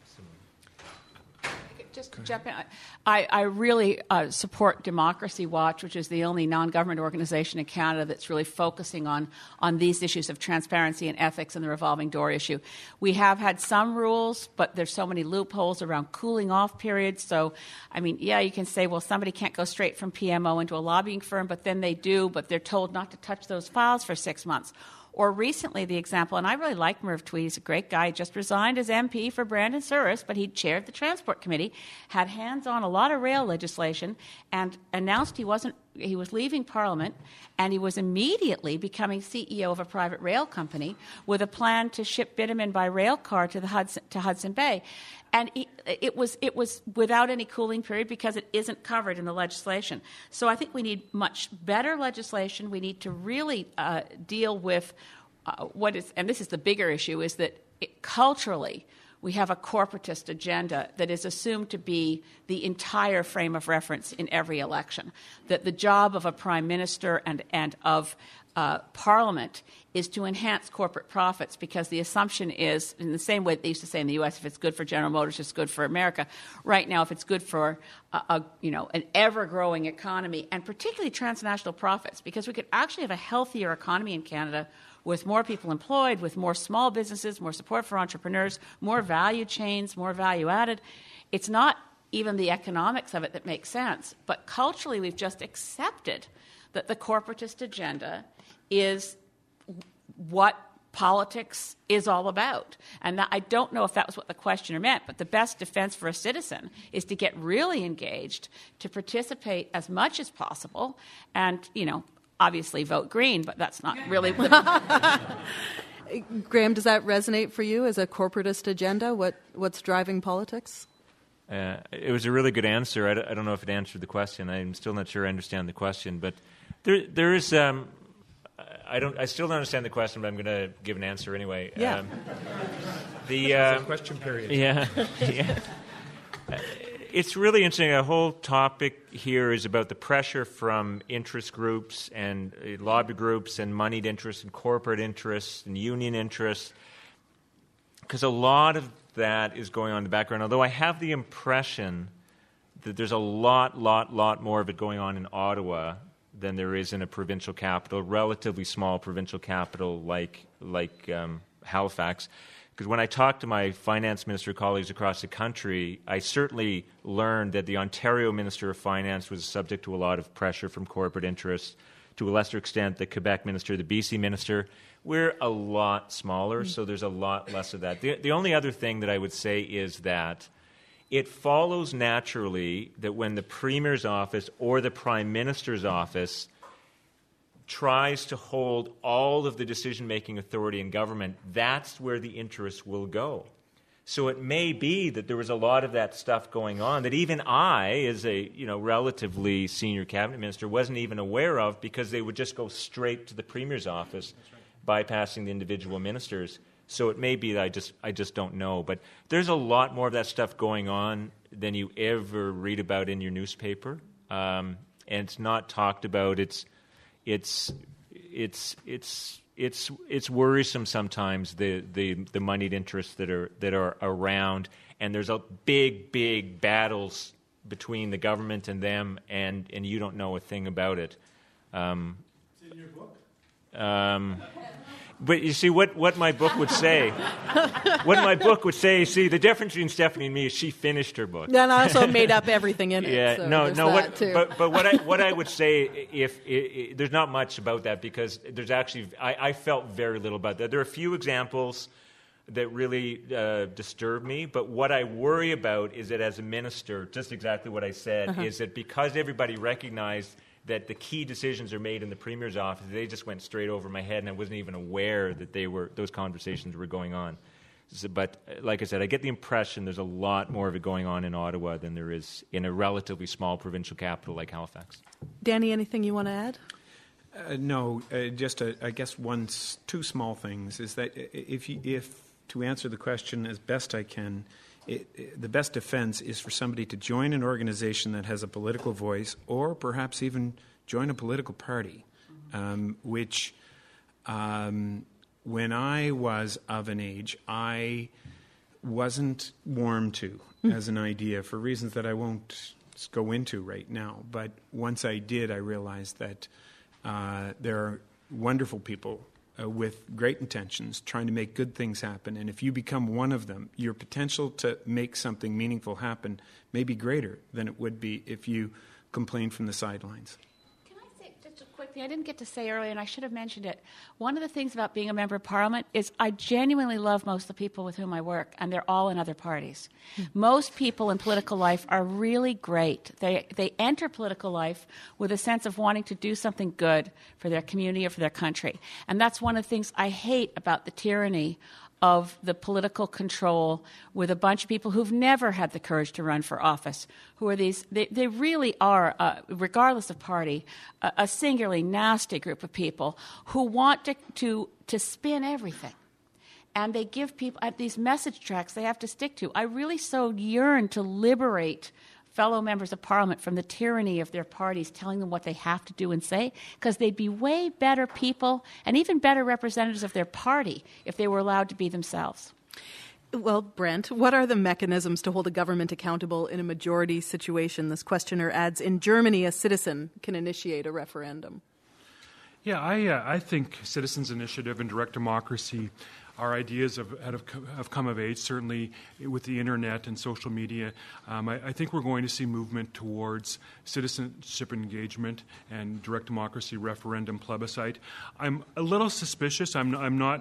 Just to jump in, I, I really uh, support Democracy Watch, which is the only non-government organization in Canada that's really focusing on, on these issues of transparency and ethics and the revolving door issue. We have had some rules, but there's so many loopholes around cooling off periods. So, I mean, yeah, you can say, well, somebody can't go straight from P M O into a lobbying firm, but then they do, but they're told not to touch those files for six months. Or recently, the example, and I really like Merv Tweed, he's a great guy, he just resigned as M P for Brandon Souris, but he chaired the Transport Committee, had hands on a lot of rail legislation, and announced he wasn't he was leaving Parliament, and he was immediately becoming C E O of a private rail company with a plan to ship bitumen by rail car to the Hudson, to Hudson Bay. And he, it was it was without any cooling period because it isn't covered in the legislation. So I think we need much better legislation. We need to really uh, deal with uh, what is, and this is the bigger issue, is that it, culturally we have a corporatist agenda that is assumed to be the entire frame of reference in every election. That the job of a prime minister and, and of uh, Parliament is to enhance corporate profits, because the assumption is, in the same way they used to say in the U S, if it's good for General Motors, it's good for America. Right now, if it's good for a, a, you know, an ever-growing economy, and particularly transnational profits, because we could actually have a healthier economy in Canada with more people employed, with more small businesses, more support for entrepreneurs, more value chains, more value added. It's not even the economics of it that makes sense, but culturally we've just accepted that the corporatist agenda is what politics is all about. And that, I don't know if that was what the questioner meant, but the best defense for a citizen is to get really engaged, to participate as much as possible, and, you know, obviously vote Green, but that's not really... Graham, does that resonate for you as a corporatist agenda? What What's driving politics? Uh, it was a really good answer. I, d- I don't know if it answered the question. I'm still not sure I understand the question, but there there is... Um, I don't. I still don't understand the question, but I'm going to give an answer anyway. Yeah. Um, the uh, question period. Yeah. yeah. Uh, it's really interesting. A whole topic here is about the pressure from interest groups and uh, lobby groups and moneyed interests and corporate interests and union interests, because a lot of that is going on in the background. Although I have the impression that there's a lot, lot, lot more of it going on in Ottawa than there is in a provincial capital, relatively small provincial capital like like um, Halifax. Because when I talk to my finance minister colleagues across the country, I certainly learned that the Ontario Minister of Finance was subject to a lot of pressure from corporate interests. To a lesser extent, the Quebec Minister, the B C Minister. We're a lot smaller, so there's a lot less of that. The, the only other thing that I would say is that it follows naturally that when the Premier's office or the Prime Minister's office tries to hold all of the decision-making authority in government, that's where the interests will go. So it may be that there was a lot of that stuff going on that even I, as a you know relatively senior cabinet minister, wasn't even aware of, because they would just go straight to the Premier's office, right, bypassing the individual ministers. So it may be that I just I just don't know. But there's a lot more of that stuff going on than you ever read about in your newspaper, um, and it's not talked about. It's it's it's it's. It's it's worrisome sometimes, the, the, the moneyed interests that are that are around, and there's a big big battles between the government and them, and, and you don't know a thing about it. Um, it's in your book. Um, but you see, what, what my book would say, what my book would say. See, the difference between Stephanie and me is she finished her book. And I also made up everything in it. Yeah, so no, there's no. that What, too. but but what I what I would say, if, if there's not much about that, because there's actually I, I felt very little about that. There are a few examples that really uh, disturb me, but what I worry about is that as a minister, just exactly what I said, uh-huh. is that because everybody recognized that the key decisions are made in the Premier's office, they just went straight over my head, and I wasn't even aware that they were those conversations were going on. So, but like I said, I get the impression there's a lot more of it going on in Ottawa than there is in a relatively small provincial capital like Halifax. Danny, anything you want to add? Uh, no, uh, just a, I guess one, s- two small things is that if you, if to answer the question as best I can, It, it, the best defense is for somebody to join an organization that has a political voice, or perhaps even join a political party, um, which um, when I was of an age, I wasn't warm to mm. as an idea for reasons that I won't go into right now. But once I did, I realized that uh, there are wonderful people Uh, with great intentions, trying to make good things happen. And if you become one of them, your potential to make something meaningful happen may be greater than it would be if you complained from the sidelines. Can I say just a quick thing I didn't get to say earlier, and I should have mentioned it. One of the things about being a member of Parliament is I genuinely love most of the people with whom I work, and they're all in other parties. Mm. Most people in political life are really great. They they enter political life with a sense of wanting to do something good for their community or for their country. And that's one of the things I hate about the tyranny of the political control with a bunch of people who've never had the courage to run for office, who are these, they, they really are, uh, regardless of party, a, a singularly nasty group of people who want to, to, to spin everything. And they give people uh, these message tracks they have to stick to. I really so yearn to liberate fellow members of Parliament from the tyranny of their parties telling them what they have to do and say, because they'd be way better people and even better representatives of their party if they were allowed to be themselves. Well, Brent, what are the mechanisms to hold a government accountable in a majority situation? This questioner adds, in Germany, a citizen can initiate a referendum. Yeah, I, uh, I think citizens' initiative and direct democracy are ideas of, have, have come of age, certainly with the internet and social media. Um, I, I think we're going to see movement towards citizenship engagement and direct democracy referendum plebiscite. I'm a little suspicious. I'm, I'm not...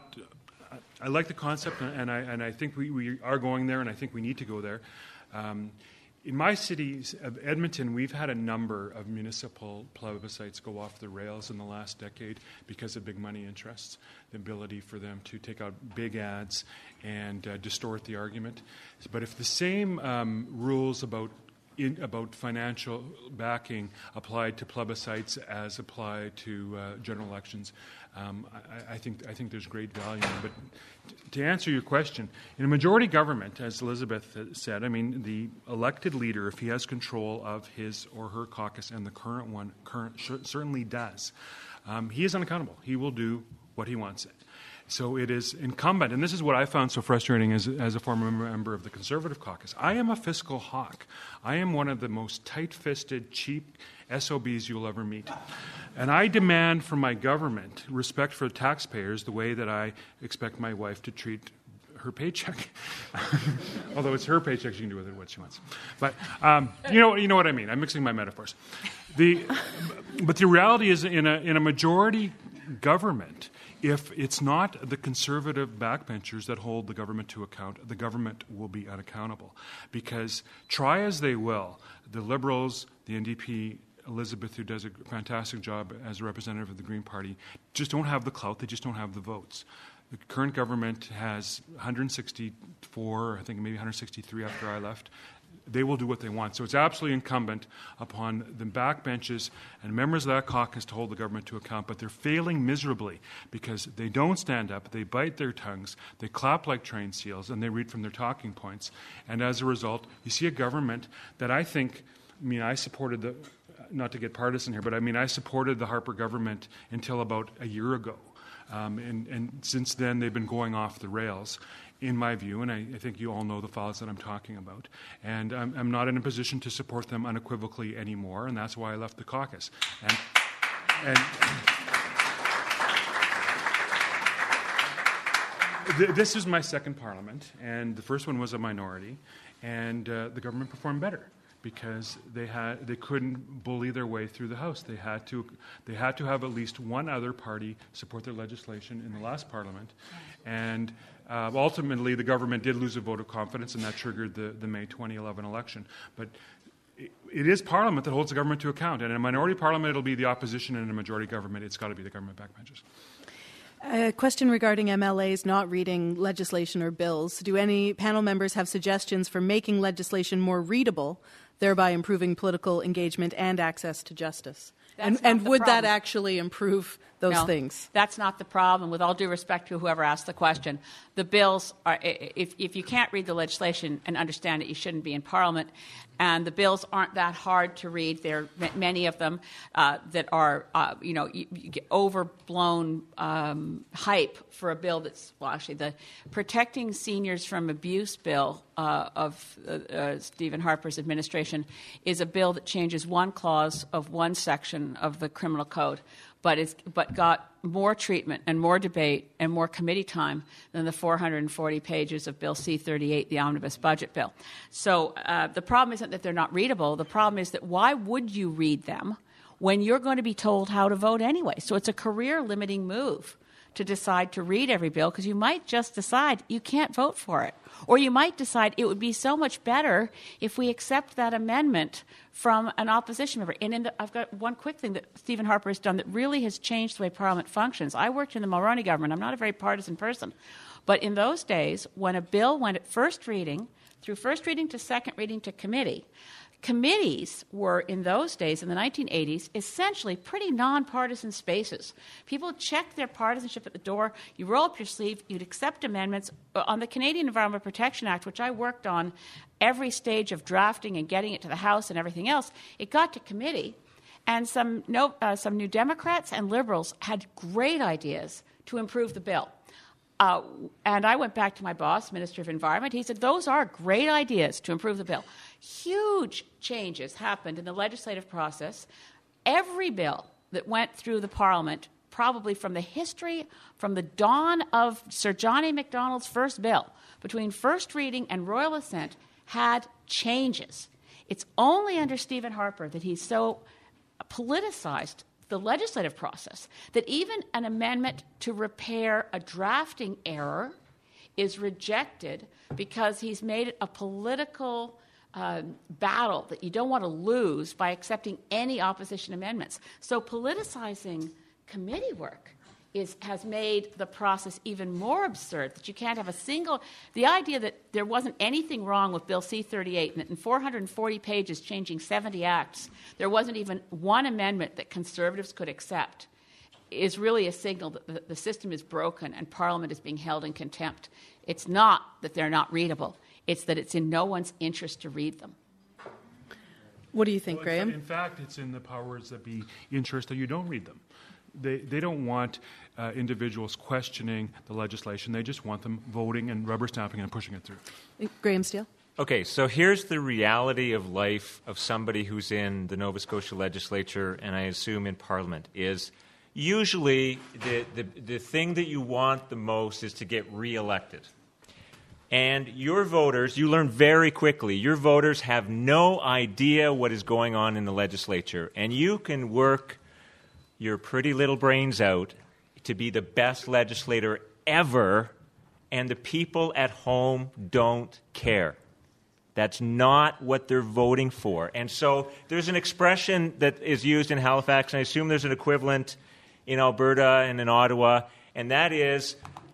I like the concept, and I, and I think we, we are going there, and I think we need to go there. Um, in my city of Edmonton, we've had a number of municipal plebiscites go off the rails in the last decade because of big money interests, the ability for them to take out big ads and uh, distort the argument. But if the same um, rules about In, about financial backing applied to plebiscites as applied to uh, general elections, um, I, I think I think there's great value. But t- to answer your question, in a majority government, as Elizabeth said, I mean the elected leader, if he has control of his or her caucus, and the current one current sh- certainly does, um, he is unaccountable. He will do what he wants. So it is incumbent, and this is what I found so frustrating as, as a former member of the Conservative caucus. I am a fiscal hawk. I am one of the most tight-fisted, cheap S O Bs you'll ever meet. And I demand from my government respect for taxpayers the way that I expect my wife to treat her paycheck. Although it's her paycheck, she can do with it what she wants. But um, you know, you know what I mean. I'm mixing my metaphors. The, but the reality is, in a in a majority government, if it's not the conservative backbenchers that hold the government to account, the government will be unaccountable. Because try as they will, the Liberals, the N D P, Elizabeth, who does a fantastic job as a representative of the Green Party, just don't have the clout. They just don't have the votes. The current government has one hundred sixty-four, I think maybe one hundred sixty-three after I left. They will do what they want. So it's absolutely incumbent upon the backbenches and members of that caucus to hold the government to account, but they're failing miserably because they don't stand up, they bite their tongues, they clap like trained seals, and they read from their talking points. And as a result, you see a government that I think, I mean, I supported the, not to get partisan here, but I mean, I supported the Harper government until about a year ago. Um, and, and since then, they've been going off the rails, in my view, and I, I think you all know the files that I'm talking about. And I'm, I'm not in a position to support them unequivocally anymore, and that's why I left the caucus. And, and th- this is my second parliament, and the first one was a minority, and uh, the government performed better, because they had they couldn't bully their way through the House. They had to they had to have at least one other party support their legislation in the last Parliament, and uh, ultimately the government did lose a vote of confidence, and that triggered the, the May twenty eleven election. But it, it is Parliament that holds the government to account, and in a minority Parliament it'll be the opposition, and in a majority government it's got to be the government backbenches. A question regarding M L As not reading legislation or bills. Do any panel members have suggestions for making legislation more readable, thereby improving political engagement and access to justice? That's and not and the would problem. that actually improve those no, things? That's not the problem. With all due respect to whoever asked the question, the bills are, if, if you can't read the legislation and understand it, you shouldn't be in Parliament. And the bills aren't that hard to read. There are many of them uh, that are, uh, you know, you, you get overblown um, hype for a bill that's, well, actually, the Protecting Seniors from Abuse bill uh, of uh, uh, Stephen Harper's administration is a bill that changes one clause of one section of the criminal code, but it's but got more treatment and more debate and more committee time than the four hundred forty pages of Bill C thirty-eight, the omnibus budget bill. So uh, the problem isn't that they're not readable. The problem is that why would you read them when you're going to be told how to vote anyway? So it's a career-limiting move to decide to read every bill, because you might just decide you can't vote for it. Or you might decide it would be so much better if we accept that amendment from an opposition member. And in the, I've got one quick thing that Stephen Harper has done that really has changed the way Parliament functions. I worked in the Mulroney government. I'm not a very partisan person. But in those days, when a bill went at first reading, through first reading to second reading to committee, committees were, in those days, in the nineteen eighties, essentially pretty nonpartisan spaces. People checked their partisanship at the door. You roll up your sleeve. You'd accept amendments. On the Canadian Environment Protection Act, which I worked on every stage of drafting and getting it to the House and everything else, it got to committee, and some, no, uh, some New Democrats and Liberals had great ideas to improve the bill. Uh, and I went back to my boss, Minister of Environment. He said, those are great ideas to improve the bill. Huge changes happened in the legislative process. Every bill that went through the Parliament, probably from the history, from the dawn of Sir John A. Macdonald's first bill, between first reading and royal assent, had changes. It's only under Stephen Harper that he's so politicized the legislative process that even an amendment to repair a drafting error is rejected because he's made it a political uh, battle that you don't want to lose by accepting any opposition amendments. So politicizing committee work is, has made the process even more absurd, that you can't have a single... The idea that there wasn't anything wrong with Bill C thirty-eight, and that in four hundred forty pages changing seventy acts, there wasn't even one amendment that Conservatives could accept, is really a signal that the, the system is broken and Parliament is being held in contempt. It's not that they're not readable. It's that it's in no one's interest to read them. What do you think, well, Graham? In fact, it's in the powers that be interest that you don't read them. They, they don't want uh, individuals questioning the legislation. They just want them voting and rubber stamping and pushing it through. Graham Steele? Okay, so here's the reality of life of somebody who's in the Nova Scotia legislature, and I assume in Parliament, is usually the, the, the thing that you want the most is to get re-elected. And your voters, you learn very quickly, your voters have no idea what is going on in the legislature, and you can work your pretty little brains out to be the best legislator ever, and the people at home don't care. That's not what they're voting for. And so there's an expression that is used in Halifax, and I assume there's an equivalent in Alberta and in Ottawa, and that is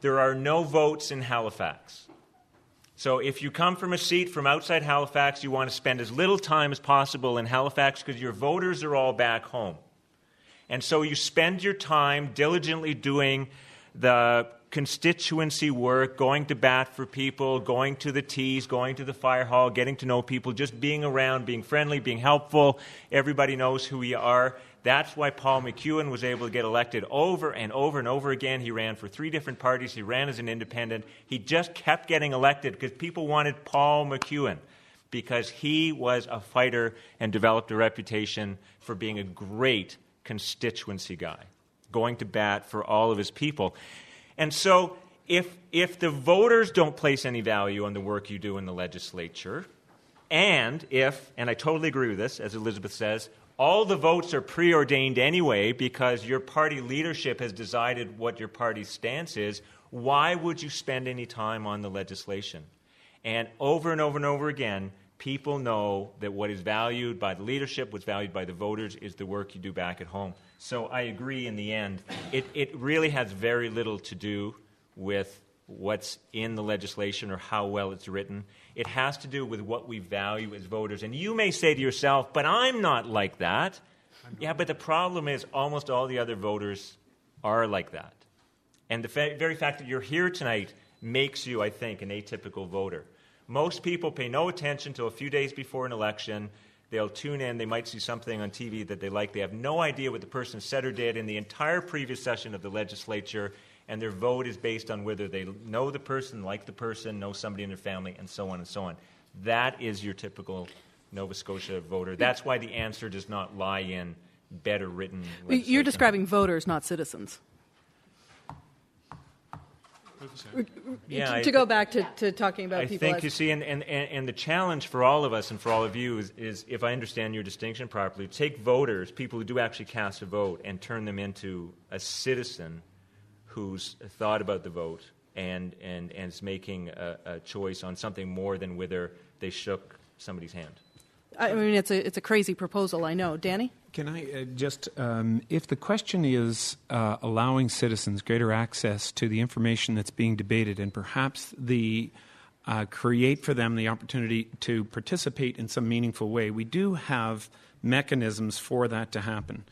there are no votes in Halifax. So if you come from a seat from outside Halifax, you want to spend as little time as possible in Halifax because your voters are all back home. And so you spend your time diligently doing the constituency work, going to bat for people, going to the teas, going to the fire hall, getting to know people, just being around, being friendly, being helpful. Everybody knows who you are. That's why Paul McEwen was able to get elected over and over and over again. He ran for three different parties. He ran as an independent. He just kept getting elected because people wanted Paul McEwen because he was a fighter and developed a reputation for being a great constituency guy, going to bat for all of his people. And so if if the voters don't place any value on the work you do in the legislature, and if, and I totally agree with this, as Elizabeth says, all the votes are preordained anyway because your party leadership has decided what your party's stance is, why would you spend any time on the legislation? And over and over and over again, people know that what is valued by the leadership, what's valued by the voters, is the work you do back at home. So I agree in the end. It, it really has very little to do with what's in the legislation or how well it's written. It has to do with what we value as voters. And you may say to yourself, but I'm not like that. Yeah, but the problem is almost all the other voters are like that. And the fa- very fact that you're here tonight makes you, I think, an atypical voter. Most people pay no attention until a few days before an election. They'll tune in. They might see something on T V that they like. They have no idea what the person said or did in the entire previous session of the legislature, and their vote is based on whether they know the person, like the person, know somebody in their family, and so on and so on. That is your typical Nova Scotia voter. That's why the answer does not lie in better written legislation. You're describing voters, not citizens. Yeah, to I, go back to, to talking about I people think, as... you see, and, and, and the challenge for all of us and for all of you is, is, if I understand your distinction properly, take voters, people who do actually cast a vote, and turn them into a citizen who's thought about the vote and, and, and is making a, a choice on something more than whether they shook somebody's hand. I mean, it's a it's a crazy proposal, I know. Danny? Can I uh, just, um, if the question is uh, allowing citizens greater access to the information that's being debated and perhaps the uh, create for them the opportunity to participate in some meaningful way, we do have mechanisms for that to happen.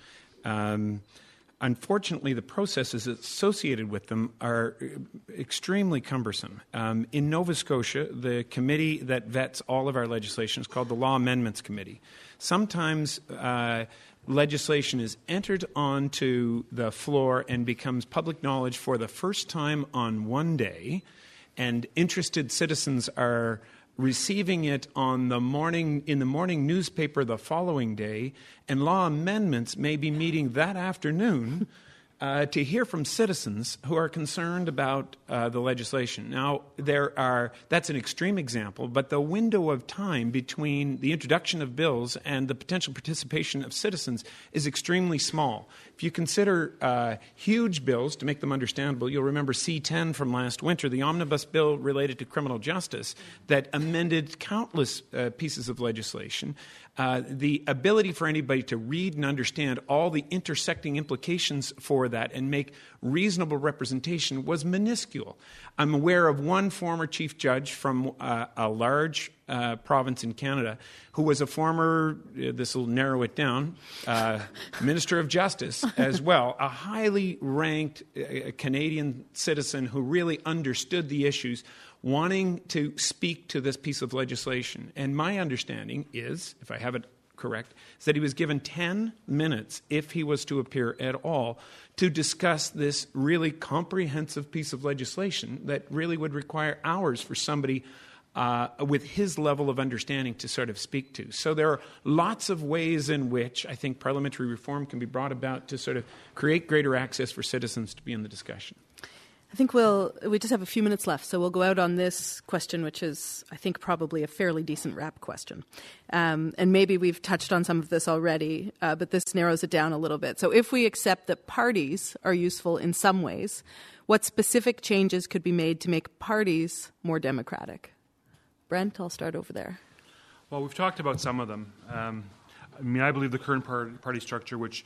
Um, Unfortunately, the processes associated with them are extremely cumbersome. Um, in Nova Scotia, the committee that vets all of our legislation is called the Law Amendments Committee. Sometimes uh, legislation is entered onto the floor and becomes public knowledge for the first time on one day, and interested citizens are receiving it on the morning in the morning newspaper the following day, and law amendments may be meeting that afternoon uh, to hear from citizens who are concerned about uh, the legislation. Now, there are that's an extreme example, but the window of time between the introduction of bills and the potential participation of citizens is extremely small. If you consider uh, huge bills, to make them understandable, you'll remember C ten from last winter, the omnibus bill related to criminal justice that amended countless uh, pieces of legislation. Uh, the ability for anybody to read and understand all the intersecting implications for that and make reasonable representation was minuscule. I'm aware of one former chief judge from uh, a large uh, province in Canada who was a former, uh, this will narrow it down, uh, Minister of Justice as well, a highly ranked uh, Canadian citizen who really understood the issues, wanting to speak to this piece of legislation. And my understanding is, if I have it correct, is that he was given ten minutes, if he was to appear at all, to discuss this really comprehensive piece of legislation that really would require hours for somebody uh, with his level of understanding to sort of speak to. So there are lots of ways in which I think parliamentary reform can be brought about to sort of create greater access for citizens to be in the discussion. I think we'll, we just have a few minutes left, so we'll go out on this question, which is, I think, probably a fairly decent wrap question. Um, and maybe we've touched on some of this already, uh, but this narrows it down a little bit. So if we accept that parties are useful in some ways, what specific changes could be made to make parties more democratic? Brent, I'll start over there. Well, we've talked about some of them. Um, I mean, I believe the current party structure, which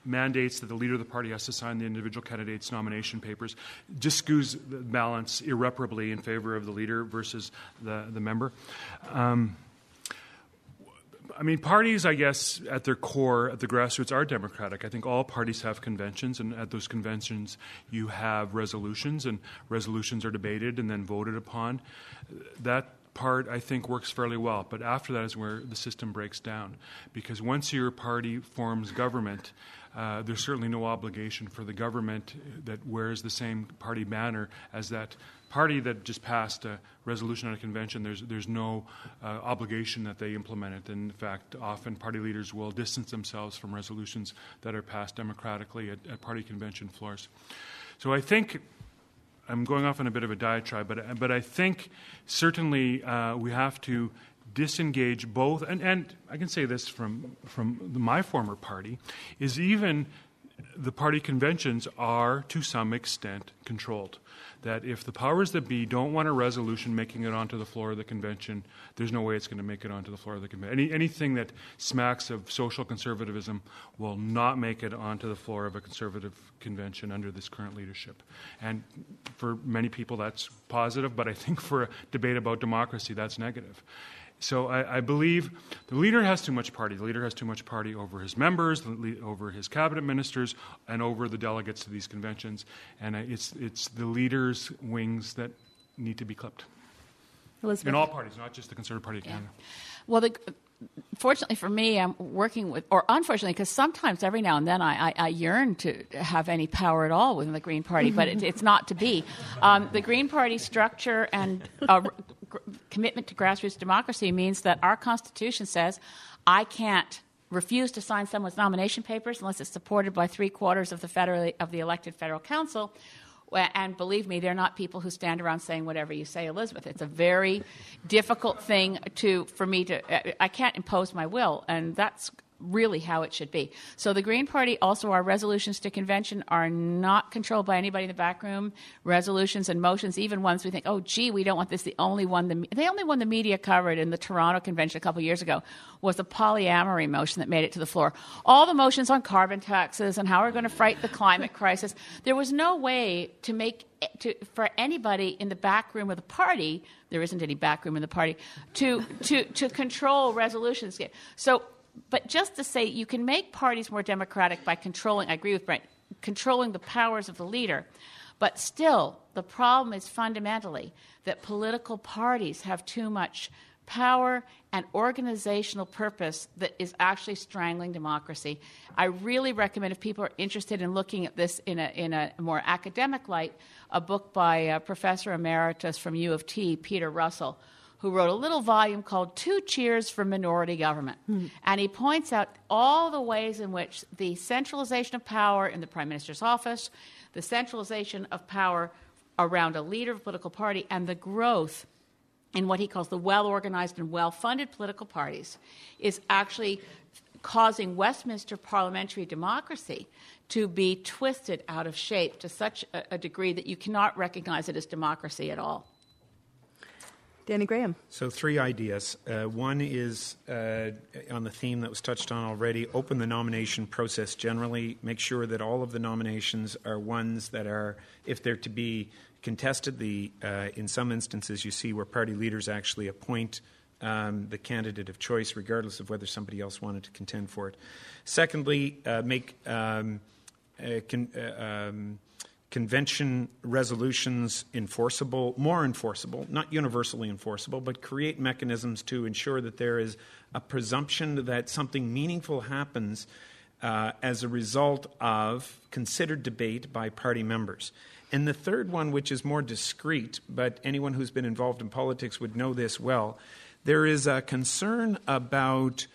mandates that the leader of the party has to sign the individual candidate's nomination papers just skews the balance irreparably in favor of the leader versus the, the member. Um, I mean, parties, I guess, at their core, at the grassroots, are democratic. I think all parties have conventions, and at those conventions you have resolutions, and resolutions are debated and then voted upon. That part, I think, works fairly well. But after that is where the system breaks down. Because once your party forms government, uh, there's certainly no obligation for the government that wears the same party banner as that party that just passed a resolution at a convention. There's there's no uh, obligation that they implement it. In fact, often party leaders will distance themselves from resolutions that are passed democratically at, at party convention floors. So I think I'm going off on a bit of a diatribe, but but I think certainly uh, we have to disengage both, and, and I can say this from from my former party, is even the party conventions are to some extent controlled. That if the powers that be don't want a resolution making it onto the floor of the convention, there's no way it's going to make it onto the floor of the convention. Any, anything that smacks of social conservatism will not make it onto the floor of a conservative convention under this current leadership. And for many people that's positive, but I think for a debate about democracy, that's negative. So I, I believe the leader has too much party. The leader has too much party over his members, over his cabinet ministers, and over the delegates to these conventions. And it's it's the leader's wings that need to be clipped. Elizabeth. In all parties, not just the Conservative Party of Yeah. Canada. Well, the, fortunately for me, I'm working with, or unfortunately, because sometimes every now and then I, I, I yearn to have any power at all within the Green Party, but it, it's not to be. Um, the Green Party structure and uh, g- commitment to grassroots democracy means that our Constitution says I can't refuse to sign someone's nomination papers unless it's supported by three quarters of the federally, of the elected federal council. And believe me, they're not people who stand around saying whatever you say, Elizabeth. It's a very difficult thing to for me to – I can't impose my will, and that's really how it should be. So the Green Party, also our resolutions to convention are not controlled by anybody in the back room. Resolutions and motions, even ones we think, oh, gee, we don't want this. The only one the, the only one the media covered in the Toronto convention a couple of years ago was the polyamory motion that made it to the floor. All the motions on carbon taxes and how we're going to fight the climate crisis, there was no way to make to, for anybody in the back room of the party, there isn't any back room in the party, to to to control resolutions. So But just to say you can make parties more democratic by controlling, I agree with Brent, controlling the powers of the leader. But still, the problem is fundamentally that political parties have too much power and organizational purpose that is actually strangling democracy. I really recommend, if people are interested in looking at this in a, in a more academic light, a book by a Professor Emeritus from U of T, Peter Russell, who wrote a little volume called Two Cheers for Minority Government. Mm. And he points out all the ways in which the centralization of power in the Prime Minister's office, the centralization of power around a leader of a political party, and the growth in what he calls the well-organized and well-funded political parties is actually causing Westminster parliamentary democracy to be twisted out of shape to such a, a degree that you cannot recognize it as democracy at all. Danny Graham. So three ideas. Uh, one is uh, on the theme that was touched on already, open the nomination process generally. Make sure that all of the nominations are ones that are, if they're to be contested, the uh, in some instances you see where party leaders actually appoint um, the candidate of choice regardless of whether somebody else wanted to contend for it. Secondly, uh, make um, uh, con- uh, um, convention resolutions enforceable, more enforceable, not universally enforceable, but create mechanisms to ensure that there is a presumption that something meaningful happens uh, as a result of considered debate by party members. And the third one, which is more discreet, but anyone who's been involved in politics would know this well, there is a concern about,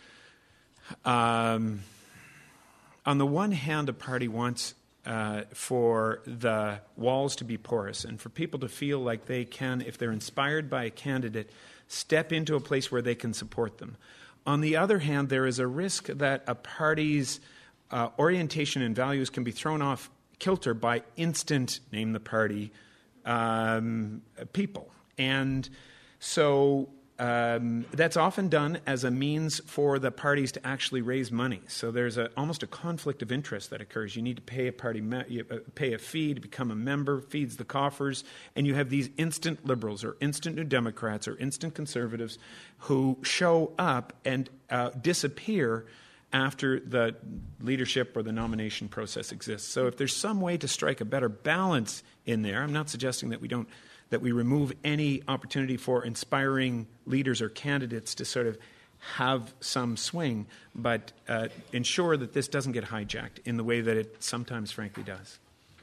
um, on the one hand, a party wants Uh, for the walls to be porous and for people to feel like they can, if they're inspired by a candidate, step into a place where they can support them. On the other hand, there is a risk that a party's uh, orientation and values can be thrown off kilter by instant, name the party, um, people. And so Um, that's often done as a means for the parties to actually raise money. So there's a, almost a conflict of interest that occurs. You need to pay a party, me- you, uh, pay a fee to become a member, feeds the coffers, and you have these instant liberals or instant New Democrats or instant conservatives who show up and uh, disappear after the leadership or the nomination process exists. So if there's some way to strike a better balance in there, I'm not suggesting that we don't that we remove any opportunity for inspiring leaders or candidates to sort of have some swing, but uh, ensure that this doesn't get hijacked in the way that it sometimes, frankly, does.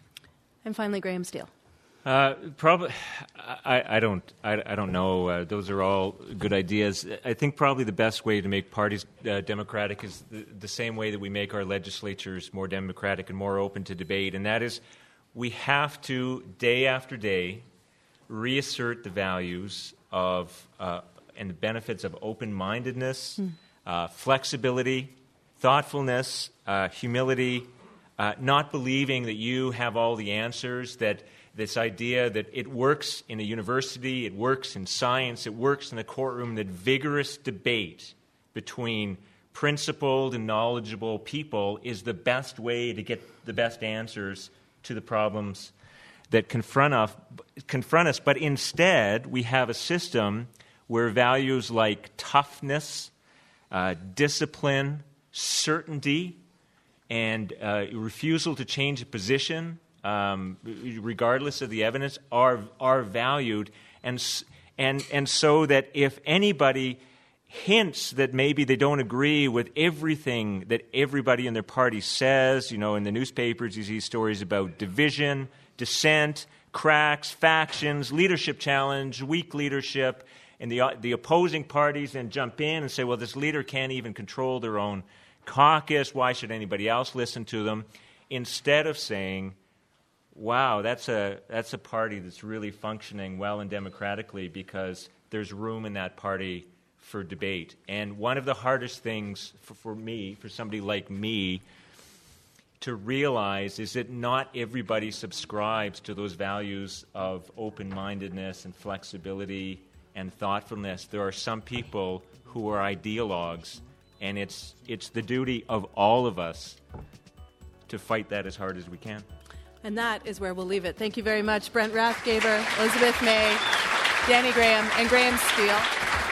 And finally, Graham Steele. Uh, probably, I, I don't. I, I don't know. Uh, those are all good ideas. I think probably the best way to make parties uh, democratic is the, the same way that we make our legislatures more democratic and more open to debate, and that is, we have to day after day reassert the values of uh, and the benefits of open-mindedness, mm. uh, flexibility, thoughtfulness, uh, humility, uh, not believing that you have all the answers, that this idea that it works in a university, it works in science, it works in a courtroom, that vigorous debate between principled and knowledgeable people is the best way to get the best answers to the problems that confront us, confront us. But instead, we have a system where values like toughness, uh, discipline, certainty, and uh, refusal to change a position, um, regardless of the evidence, are are valued, and and and so that if anybody hints that maybe they don't agree with everything that everybody in their party says, you know, in the newspapers you see stories about division, dissent, cracks, factions, leadership challenge, weak leadership, and the the opposing parties then jump in and say, well, this leader can't even control their own caucus, why should anybody else listen to them? Instead of saying, wow, that's a that's a party that's really functioning well and democratically because there's room in that party for debate. And one of the hardest things for, for me, for somebody like me, to realize is that not everybody subscribes to those values of open-mindedness and flexibility and thoughtfulness. There are some people who are ideologues, and it's it's the duty of all of us to fight that as hard as we can. And that is where we'll leave it. Thank you very much, Brent Rathgeber, Elizabeth May, Danny Graham, and Graham Steele.